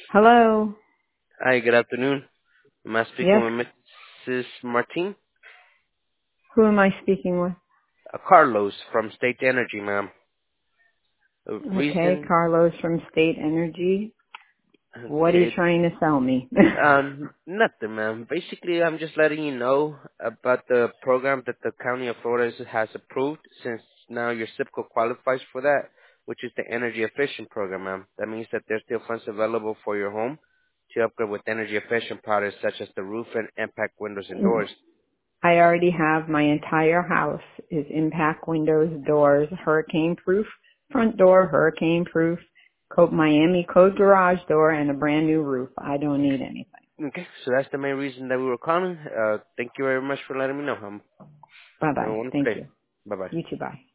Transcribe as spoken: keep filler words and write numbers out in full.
Hello. Hi, good afternoon. Am I speaking Yes. with Missus Martin? Who am I speaking with? Uh, Carlos from State Energy, ma'am. The Okay, reason, Carlos from State Energy. What are you okay, trying to sell me? um, nothing, ma'am. Basically, I'm just letting you know about the program that the County of Florida has approved since now your S I P C O qualifies for that, which is the Energy Efficient Program, ma'am. That means that there's still funds available for your home to upgrade with energy efficient products such as the roof and impact windows and doors. I already have my entire house is impact windows, doors, hurricane proof, front door, hurricane proof, Code Miami code garage door, and a brand new roof. I don't need anything. Okay, so that's the main reason that we were calling. Uh, thank you very much for letting me know. Um, Bye have a bye. wonderful Thank day. you. Bye bye. You too. Bye.